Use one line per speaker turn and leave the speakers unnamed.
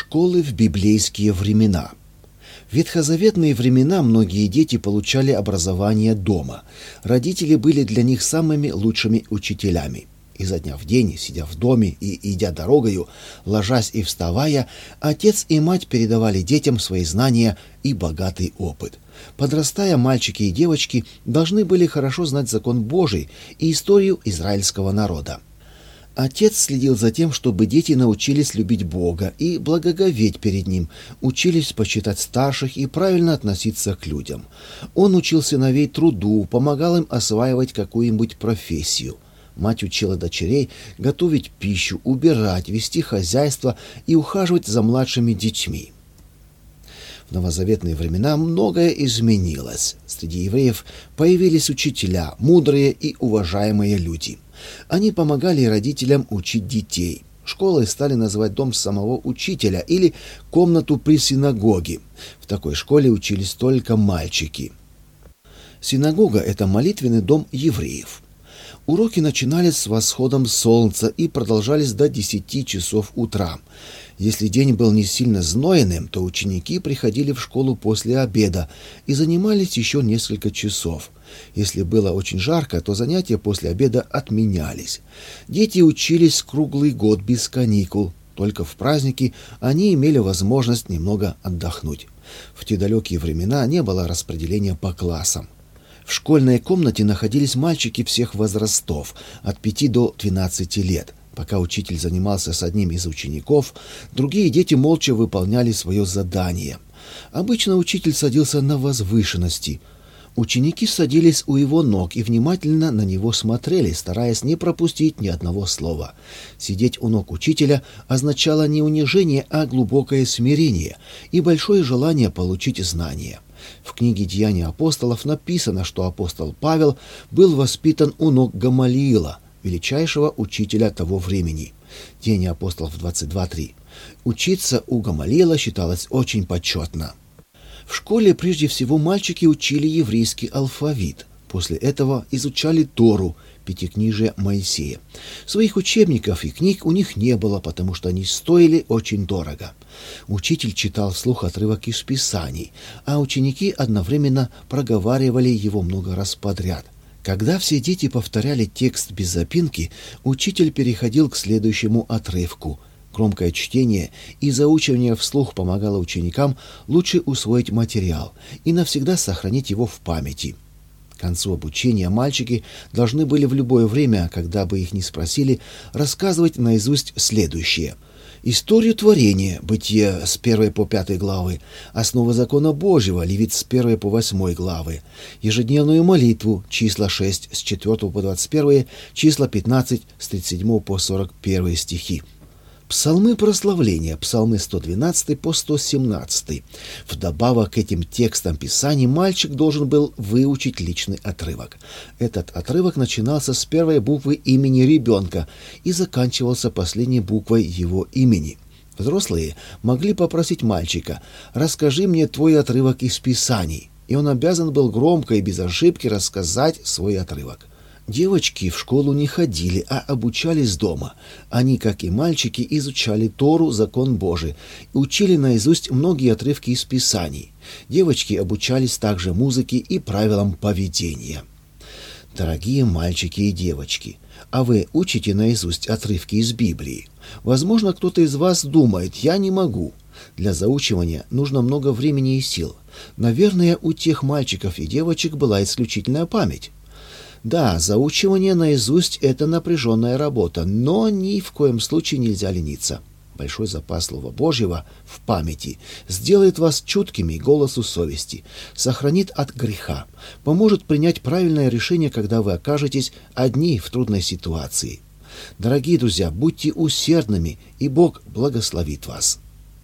Школы в библейские времена. В ветхозаветные времена многие дети получали образование дома. Родители были для них самыми лучшими учителями. Изо дня в день, сидя в доме и идя дорогою, ложась и вставая, отец и мать передавали детям свои знания и богатый опыт. Подрастая, мальчики и девочки должны были хорошо знать закон Божий и историю израильского народа. Отец следил за тем, чтобы дети научились любить Бога и благоговеть перед Ним, учились почитать старших и правильно относиться к людям. Он учил сыновей труду, помогал им осваивать какую-нибудь профессию. Мать учила дочерей готовить пищу, убирать, вести хозяйство и ухаживать за младшими детьми. В новозаветные времена многое изменилось. Среди евреев появились учителя, мудрые и уважаемые люди. Они помогали родителям учить детей. Школой стали называть дом самого учителя или комнату при синагоге. В такой школе учились только мальчики. Синагога – это молитвенный дом евреев. Уроки начинались с восходом солнца и продолжались до 10 часов утра. Если день был не сильно знойным, то ученики приходили в школу после обеда и занимались еще несколько часов. Если было очень жарко, то занятия после обеда отменялись. Дети учились круглый год без каникул. Только в праздники они имели возможность немного отдохнуть. В те далекие времена не было распределения по классам. В школьной комнате находились мальчики всех возрастов, от 5 до 12 лет. Пока учитель занимался с одним из учеников, другие дети молча выполняли свое задание. Обычно учитель садился на возвышенности. Ученики садились у его ног и внимательно на него смотрели, стараясь не пропустить ни одного слова. Сидеть у ног учителя означало не унижение, а глубокое смирение и большое желание получить знания. В книге «Деяния апостолов» написано, что апостол Павел был воспитан у ног Гамалиила, величайшего учителя того времени. Деяния апостолов 22:3. Учиться у Гамалиила считалось очень почетно. В школе прежде всего мальчики учили еврейский алфавит. После этого изучали Тору, пятикнижие Моисея. Своих учебников и книг у них не было, потому что они стоили очень дорого. Учитель читал вслух отрывок из Писаний, а ученики одновременно проговаривали его много раз подряд. Когда все дети повторяли текст без запинки, учитель переходил к следующему отрывку. Громкое чтение и заучивание вслух помогало ученикам лучше усвоить материал и навсегда сохранить его в памяти. К концу обучения мальчики должны были в любое время, когда бы их ни спросили, рассказывать наизусть следующее: историю творения, Бытие с 1 по 5 главы, основы закона Божьего, Левит с 1 по 8 главы, ежедневную молитву, числа 6 с 4 по 21, числа 15 с 37 по 41 стихи. Псалмы прославления, псалмы 112 по 117. Вдобавок к этим текстам Писаний мальчик должен был выучить личный отрывок. Этот отрывок начинался с первой буквы имени ребенка и заканчивался последней буквой его имени. Взрослые могли попросить мальчика: «Расскажи мне твой отрывок из Писаний», и он обязан был громко и без ошибки рассказать свой отрывок. Девочки в школу не ходили, а обучались дома. Они, как и мальчики, изучали Тору, закон Божий, и учили наизусть многие отрывки из Писаний. Девочки обучались также музыке и правилам поведения. Дорогие мальчики и девочки, а вы учите наизусть отрывки из Библии? Возможно, кто-то из вас думает: «Я не могу». Для заучивания нужно много времени и сил. Наверное, у тех мальчиков и девочек была исключительная память. Да, заучивание наизусть – это напряженная работа, но ни в коем случае нельзя лениться. Большой запас Слова Божьего в памяти сделает вас чуткими к голосу совести, сохранит от греха, поможет принять правильное решение, когда вы окажетесь одни в трудной ситуации. Дорогие друзья, будьте усердными, и Бог благословит вас.